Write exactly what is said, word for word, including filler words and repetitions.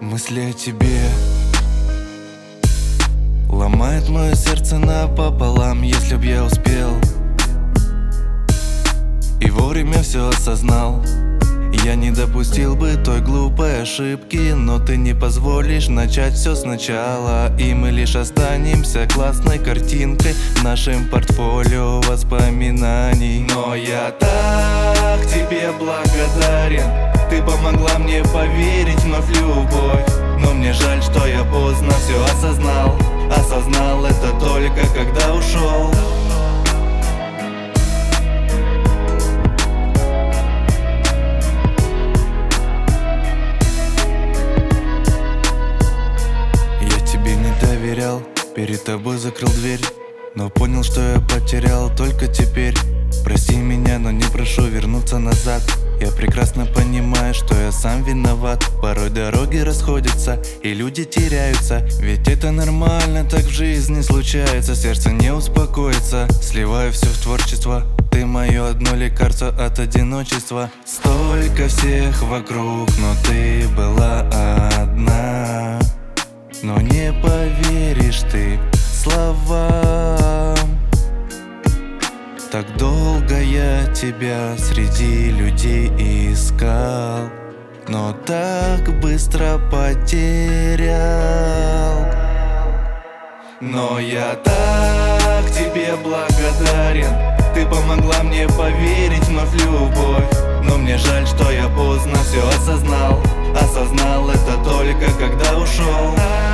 Мысли о тебе ломает мое сердце напополам. Если б я успел и вовремя все осознал, я не допустил бы той глупой ошибки. Но ты не позволишь начать все сначала, и мы лишь останемся классной картинкой в нашем портфолио воспоминаний. Но я так тебе благодарен, ты помогла мне поверить вновь в любовь. Но мне жаль, что я поздно все осознал. Осознал это только когда ушел. Я тебе не доверял, перед тобой закрыл дверь, но понял, что я потерял только теперь. Прости меня, но не прошу вернуться назад. Я прекрасно понимаю, что я сам виноват. Порой дороги расходятся и люди теряются, ведь это нормально, так в жизни случается. Сердце не успокоится, сливаю все в творчество. Ты мое одно лекарство от одиночества. Столько всех вокруг, но ты была одна. Но не поверишь ты словам. Так долго я тебя среди людей искал, но так быстро потерял. Но я так тебе благодарен, ты помогла мне поверить вновь в любовь. Но мне жаль, что я поздно все осознал. Осознал это только когда ушел.